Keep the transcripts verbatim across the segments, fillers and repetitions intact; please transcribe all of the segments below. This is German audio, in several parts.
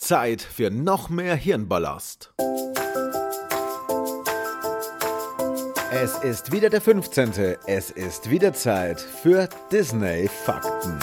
Zeit für noch mehr Hirnballast. Es ist wieder der fünfzehnte Es ist wieder Zeit für Disney-Fakten.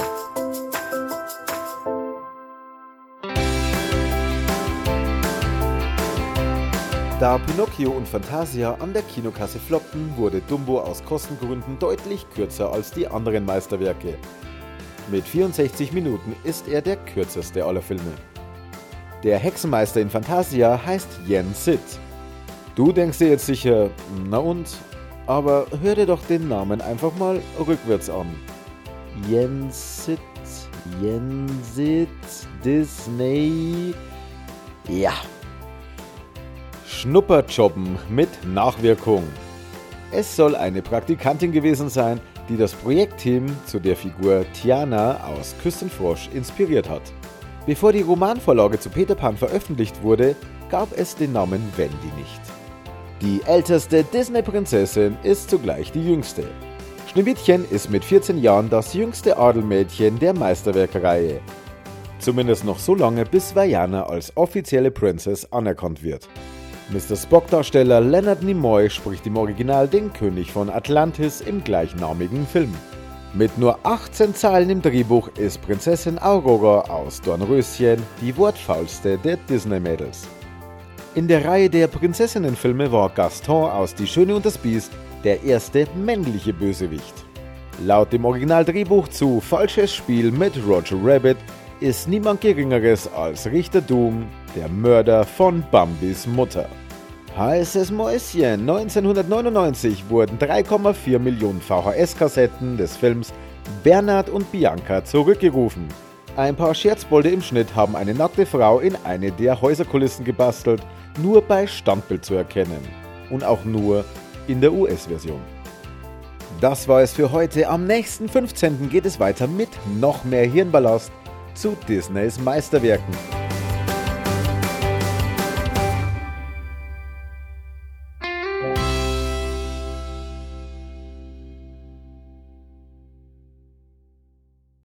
Da Pinocchio und Fantasia an der Kinokasse floppten, wurde Dumbo aus Kostengründen deutlich kürzer als die anderen Meisterwerke. Mit vierundsechzig Minuten ist er der kürzeste aller Filme. Der Hexenmeister in Fantasia heißt Yen Sid. Du denkst dir jetzt sicher, na und? Aber hör dir doch den Namen einfach mal rückwärts an. Yen Sid, Yen Sid, Disney... Ja. Schnupperjobben mit Nachwirkung. Es soll eine Praktikantin gewesen sein, die das Projektteam zu der Figur Tiana aus Küstenfrosch inspiriert hat. Bevor die Romanvorlage zu Peter Pan veröffentlicht wurde, gab es den Namen Wendy nicht. Die älteste Disney-Prinzessin ist zugleich die jüngste. Schneewittchen ist mit vierzehn Jahren das jüngste Adelmädchen der Meisterwerk-Reihe. Zumindest noch so lange, bis Vaiana als offizielle Princess anerkannt wird. Mister Spock-Darsteller Leonard Nimoy spricht im Original den König von Atlantis im gleichnamigen Film. Mit nur achtzehn Zeilen im Drehbuch ist Prinzessin Aurora aus Dornröschen die wortfaulste der Disney-Mädels. In der Reihe der Prinzessinnenfilme war Gaston aus Die Schöne und das Biest der erste männliche Bösewicht. Laut dem Originaldrehbuch zu Falsches Spiel mit Roger Rabbit ist niemand Geringeres als Richter Doom, der Mörder von Bambis Mutter. Heißes Mäuschen, neunzehnhundertneunundneunzig wurden drei Komma vier Millionen V H S-Kassetten des Films Bernhard und Bianca zurückgerufen. Ein paar Scherzbolde im Schnitt haben eine nackte Frau in eine der Häuserkulissen gebastelt, nur bei Standbild zu erkennen. Und auch nur in der U S-Version. Das war es für heute. Am nächsten fünfzehnten geht es weiter mit noch mehr Hirnballast zu Disneys Meisterwerken.